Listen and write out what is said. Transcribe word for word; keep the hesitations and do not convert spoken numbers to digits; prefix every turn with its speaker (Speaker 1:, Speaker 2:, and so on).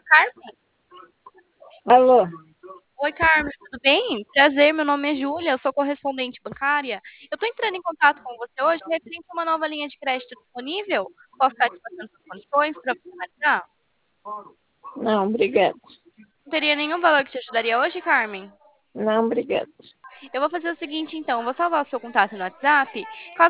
Speaker 1: Carmen?
Speaker 2: Alô?
Speaker 1: Oi, Carmen, tudo bem? Prazer, meu nome é Júlia, eu sou correspondente bancária. Eu estou entrando em contato com você hoje referente a uma nova linha de crédito disponível. Posso estar te passando as condições para você analisar?
Speaker 2: Não, obrigado.
Speaker 1: Não teria nenhum valor que te ajudaria hoje, Carmen?
Speaker 2: Não, obrigado.
Speaker 1: Eu vou fazer o seguinte, então, eu vou salvar o seu contato no WhatsApp.